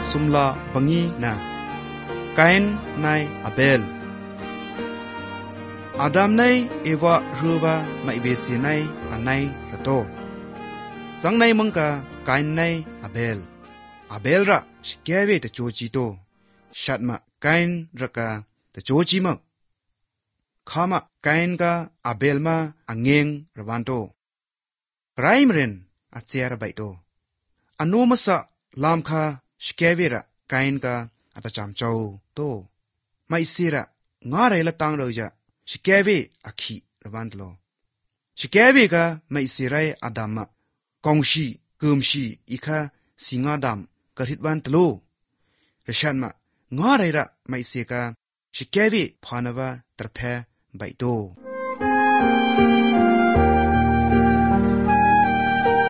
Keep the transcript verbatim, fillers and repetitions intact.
สุมลาบังงีนาไกน์นายอาเบลอาดัมนายเอวารูบาไม่เบสีนายอันนายระโตจังนายมังกาไกน์นายอาเบลอาเบลระสเกเวตโจจีโตชัดมาไกน์ระกาตโจจีมักข้ามาไกน์กาอาเบลมาอังเงงระวันโตไรมเรนอาเจระใบโตอนุมัสลามคาสเกเวระไกน์กาอัตจามเจ้าโตไม่เสียระงาไรละตังเราจะสเกเวอคีระวันตโลสเกเวกาไม่เสียไรอาดัมมะกองชีกุมชีอีคาสิงาดัมกระหิดวันตโลระชันมะงาไรระไม่เสียกาสเกเวพานาวาตรเพใบโต